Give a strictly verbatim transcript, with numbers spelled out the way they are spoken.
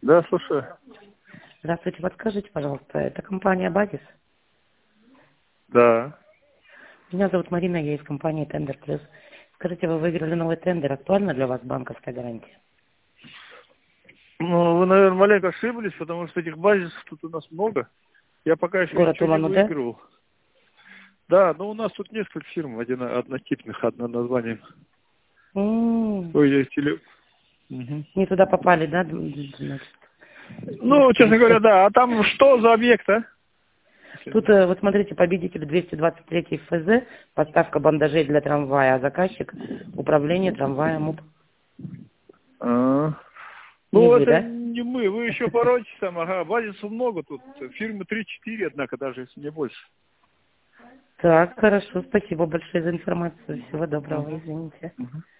Да, слушаю. Здравствуйте, подскажите, пожалуйста, это компания «Базис»? Да. Меня зовут Марина, я из компании «Тендер Плюс». Скажите, вы выиграли новый тендер, актуальна для вас банковская гарантия? Ну, вы, наверное, маленько ошиблись, потому что этих базисов тут у нас много. Я пока еще Город ничего не Улан-Удэ? выигрывал. Да, но у нас тут несколько фирм один, однотипных, одно название. М, Ой, есть теле... Мгм. Не туда попали, да, д- д- значит? Ну, честно говоря, да. А там что за объект, а? Тут, э, вот смотрите, победитель двести двадцать три эф зэ, поставка бандажей для трамвая, а заказчик управление трамваем МУП. А. Не Ну, вы, это да? не мы. Вы еще поротесь там. Ага, базисов много тут. Фирмы три-четыре, однако, даже, если не больше. Так, хорошо, спасибо большое за информацию. Всего доброго, Мгм. извините. Мгм.